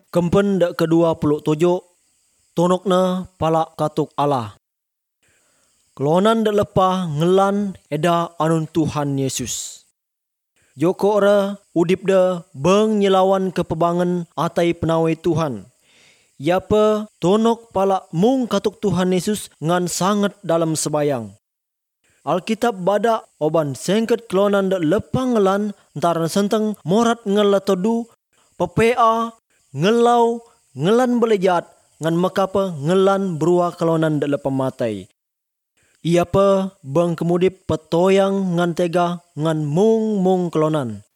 Kempen dak ke-27 tonokna palak katuk Allah. Kelonan dak lepah ngelan eda anun Tuhan Yesus. Joko ora udip da beng nyelawan kepebangan atai penawai Tuhan. Yapa tonok palak mung katuk Tuhan Yesus ngan sangat dalam sebayang. Alkitab badak oban sengket kelonan dak lepah ngelan antara senteng morat ngelatodu pepea ngelau ngelan belejat ngan makapa ngelan berua kelonan dak lepah matai. Ia pa bang kemudip petoyang ngan tega ngan mung kelonan.